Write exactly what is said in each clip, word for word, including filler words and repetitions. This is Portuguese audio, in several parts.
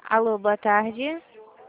Alô, boa tarde.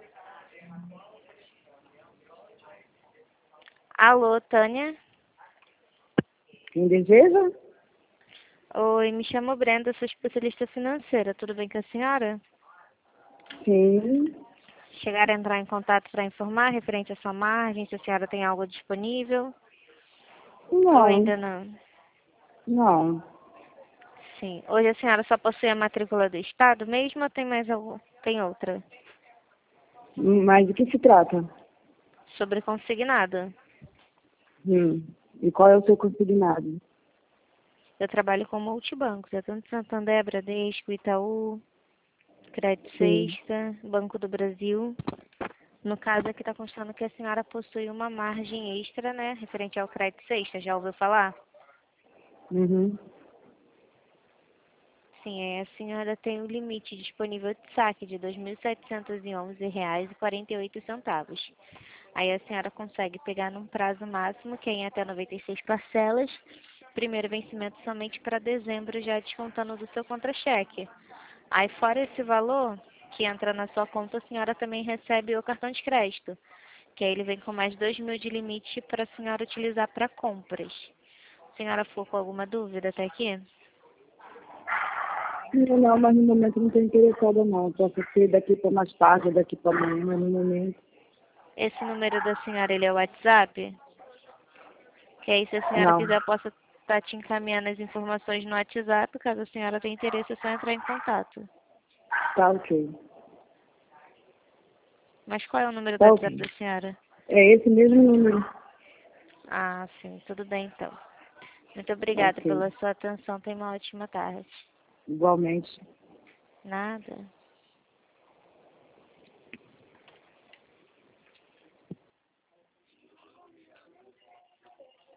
Alô, Tânia? Quem deseja? Oi, me chamo Brenda, sou especialista financeira. Tudo bem com a senhora? Sim. Chegaram a entrar em contato para informar referente à sua margem, se a senhora tem algo disponível? Ou Não, ainda não? não. Sim. Hoje a senhora só possui a matrícula do Estado mesmo ou tem mais algum? Tem outra? Mas de que se trata? Sobre consignado. Hum. E qual é o seu consignado? Eu trabalho com multibancos, é tanto Santander, Bradesco, Itaú, Crédito Sim. Sexta, Banco do Brasil. No caso aqui está constando que a senhora possui uma margem extra, né, referente ao Crédito Sexta, já ouviu falar? Uhum. Sim, aí a senhora tem o limite disponível de saque de dois mil setecentos e onze reais e quarenta e oito centavos. Aí a senhora consegue pegar num prazo máximo, que é em até noventa e seis parcelas, primeiro vencimento somente para dezembro, já descontando do seu contra-cheque. Aí fora esse valor que entra na sua conta, a senhora também recebe o cartão de crédito, que aí ele vem com mais dois mil de limite para a senhora utilizar para compras. A senhora ficou com alguma dúvida até aqui? Não, não, mas no momento não estou interessada não. Posso ser daqui para mais tarde, daqui para amanhã, mas no momento. Esse número da senhora, ele é o WhatsApp? Que aí, se a senhora Não. quiser, eu posso estar te encaminhando as informações no WhatsApp. Caso a senhora tenha interesse, é só entrar em contato. Tá ok. Mas qual é o número do Tá WhatsApp ok. da senhora? É esse mesmo número. Ah, sim, tudo bem então. Muito obrigada Ok. pela sua atenção. Tenha uma ótima tarde. Igualmente. Nada.